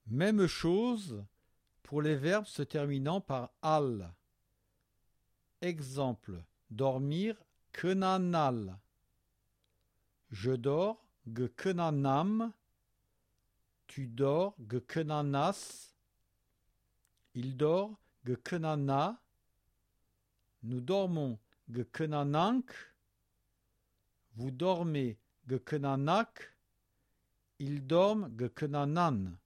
Même chose pour les verbes se terminant par al. Exemple, dormir, könanal. Je dors, gekönanam. Tu dors, gekönanas. Il dort, gekönana. Nous dormons, gekönanank. Vous dormez, gekönanak. Ils dorment, gekönanan.